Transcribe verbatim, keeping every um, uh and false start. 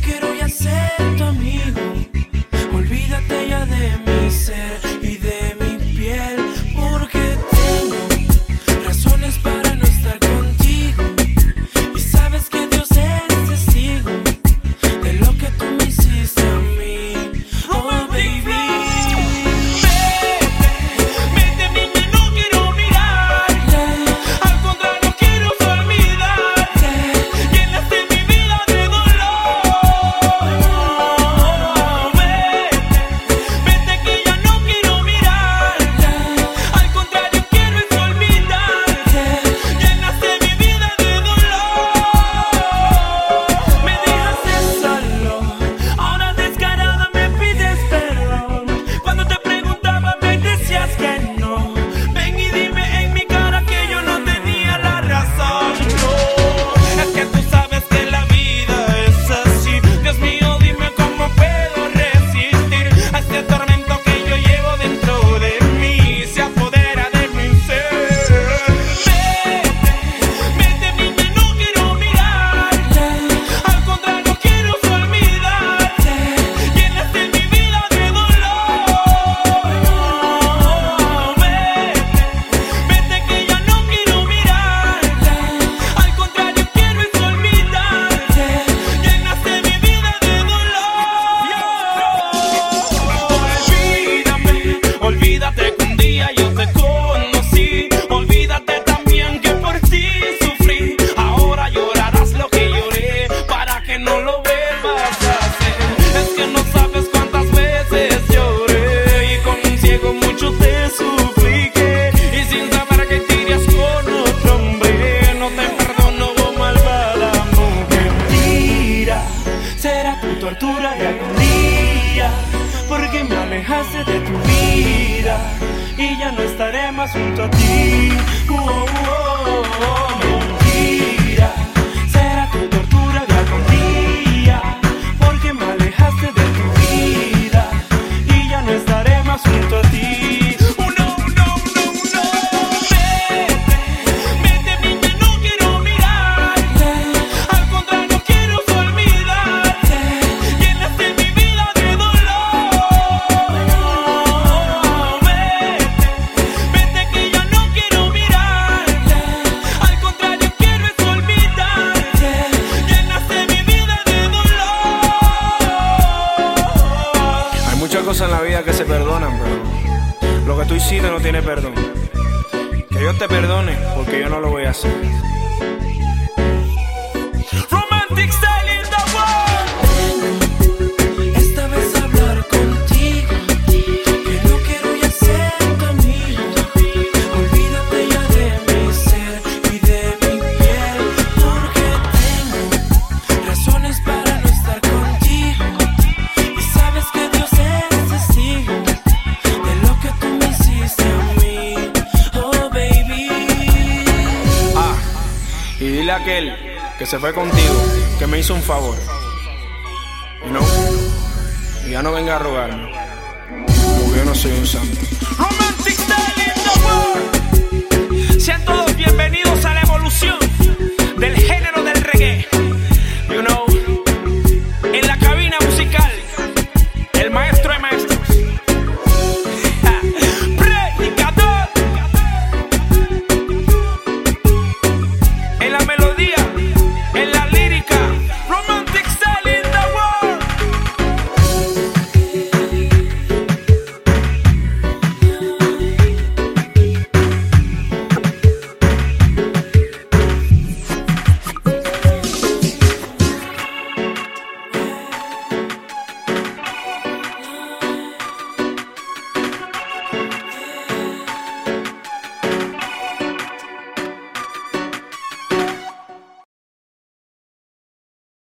quiero ya ser tu amigo. Olvídate ya de mi ser y de mi piel, porque tengo razones para no estar contigo. Y sabes que Dios es testigo de lo que tú me hiciste a mí. Oh baby, tortura de algún día, porque me alejaste de tu vida y ya no estaré más junto a ti. Oh, oh, oh, oh, mentira, será tu tortura de algún día, porque me alejaste de tu vida y ya no estaré más junto a ti. Muchas cosas en la vida que se perdonan, pero lo que tú hiciste no tiene perdón. Que Dios te perdone, porque yo no lo voy a hacer. Romantic style in the world. Esta vez hablar contigo, que no quiero ya ser tu amigo. Olvídate ya de mi ser y de mi piel, porque tengo razones para no estar contigo. Y sabes que Dios es testigo de lo que tú me hiciste a mí. Oh baby. Ah, y dile a aquel que se fue contigo que me hizo un favor. Y no, y ya no venga a rogarme, porque yo no soy un santo. Romantic style in the world. Sean todos bienvenidos.